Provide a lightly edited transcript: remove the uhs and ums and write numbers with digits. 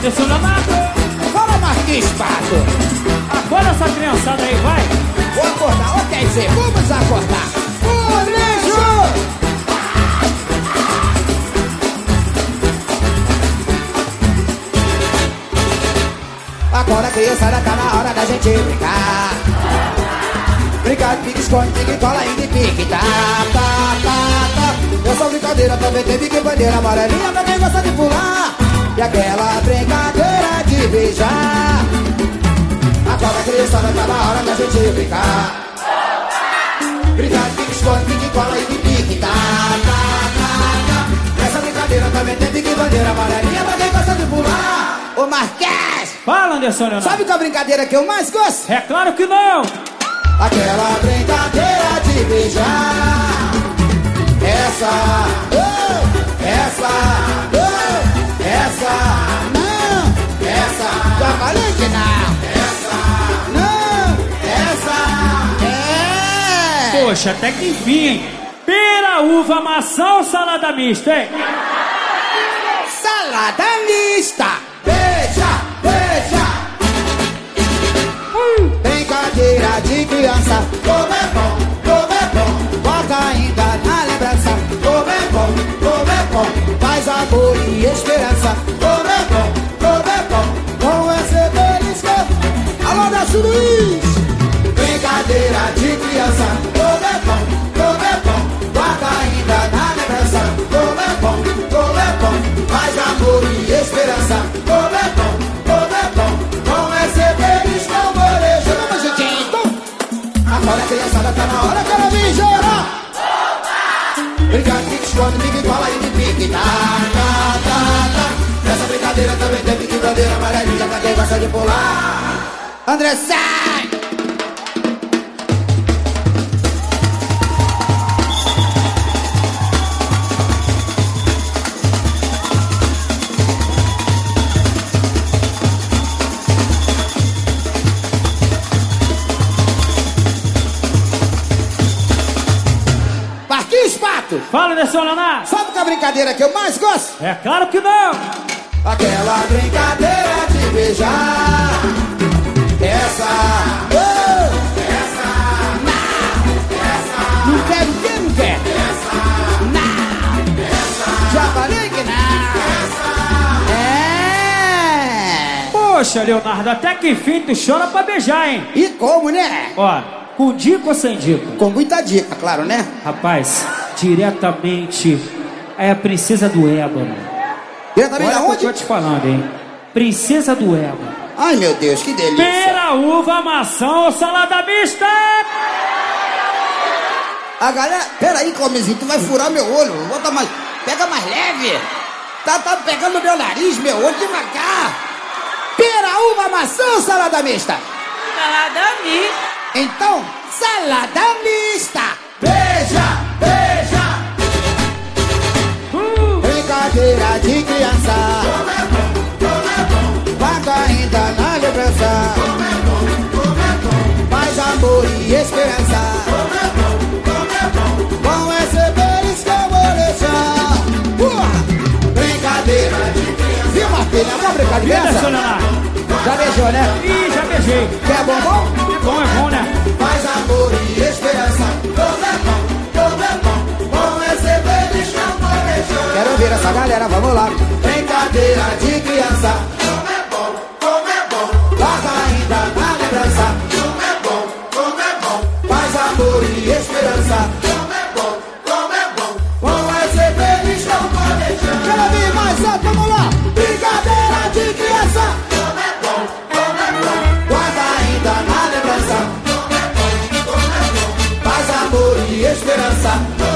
Anderson Leonardo. Fala, Marquinhos Pato. Acorda essa criançada aí, vai. Vou acordar, ou quer dizer, vamos acordar. Molejo! Agora, criançada, tá na hora da gente brincar. Brincar de pique-esconde, pique-cola e de pique. Tá. Essa brincadeira também tem pique bandeira amarelinha pra quem gosta de pular. E aquela brincadeira de beijar. Agora, criançada, tá na hora da gente brincar. Brincar de pique-esconde, pique-cola e de pique. Tá. Essa brincadeira também tem pique bandeira amarelinha pra quem gosta de pular. Ô Marquês! Fala, Anderson Leonardo. Sabe qual a brincadeira que eu mais gosto? É claro que não. Aquela brincadeira de beijar. Essa, não, essa, já falei que não. Poxa, até que enfim, hein? Pera, uva, maçã ou salada mista, hein? Salada mista. Beija. Brincadeira de criança. Como é bom. Bota ainda na lembrança. Como é bom. Faz amor e esperança. Como é bom. Com esse belisco. Alô, Décio Luiz. Brincadeira de criança. Como é bom. Bota ainda na lembrança. Como é bom. Faz amor e esperança. Como é bom. Com esse belisco. Agora a criançada tá na hora que ela vem chorar. Brincar de pique-esconde, pique-cola e de pique. Tá. Nessa brincadeira também tem pique bandeira amarelinha pra quem gosta de pular. André, sai! Pato. Fala, Anderson Leonardo. Sabe qual a brincadeira que eu mais gosto? É claro que não. Aquela brincadeira de beijar. Essa, não quero o que não quer. Não. Já falei que não. Poxa, Leonardo, até que enfim tu chora pra beijar, hein? E como, né? Ó, com dica ou sem dica? Com muita dica, claro, né? Rapaz, diretamente é a princesa do ébano. Diretamente Olha o que eu aonde? tô te falando, hein? Princesa do ébano. Ai, meu Deus, que delícia. Pera, uva, maçã ou salada mista? A galera... Peraí, Comezinho, tu vai furar meu olho. Bota mais... Pega mais leve. Tá pegando meu nariz, meu olho, devagar. Pera, uva, maçã ou salada mista? Salada mista. Então, salada mista. Beija. Brincadeira de criança. Guarda ainda na lembrança. Faz amor e esperança. Com esse beijo que eu vou deixar. Brincadeira de criança. Viu, Marquinhos? É uma brincadeira de criança? Anderson Leonardo. Já beijou, né? Ih, já beijei. Quer bombom? É bom, né? Faz amor e esperança. Como é bom. Com esse beijo que eu vou deixar. Quero ouvir essa galera, vamos lá. Brincadeira de criança. Como é bom. Guarda ainda na lembrança. Como é bom. Faz amor e esperança. Como é bom. Com esse beijo que eu vou deixar. Quero ouvir mais alto, vamos lá. Brincadeira de criança. Como é bom. Guarda ainda na lembrança. Como é bom. Faz amor e esperança.